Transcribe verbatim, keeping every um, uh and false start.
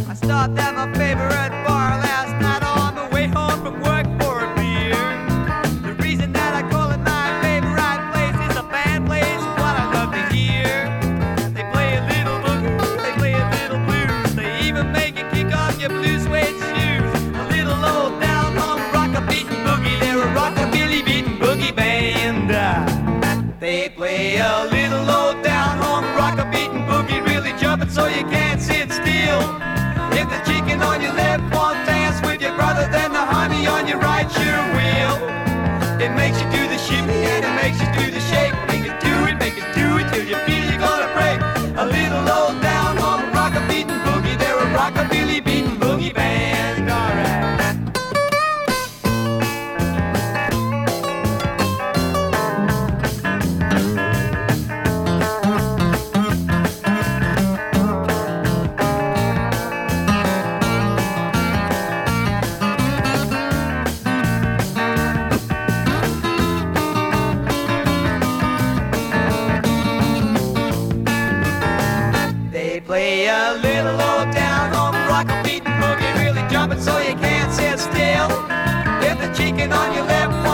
I stopped at my favorite bar last night on the way home from work for a beer. The reason that I call it my favorite place is a band plays what I love to hear. They play a little boogie, they play a little blues, they even make you kick off your blue suede shoes. A little old down home rock-a-beatin' boogie, they're a rockabilly beatin' boogie band. They play a little old down home rock-a-beatin' boogie, really jumping so you can't sit still. If the chicken on your left won't dance with your brother, then the honey on your right sure will. It makes you do the shimmy and it makes you do the shake. Make it do it, make it do it till you feel you're gonna break. A little old down home rock-a-beatin' boogie, they're a rockabilly beatin' boogie band, alright. Play a little old down home rock-a-beatin' boogie, really jumping so you can't sit still. If the chicken on your left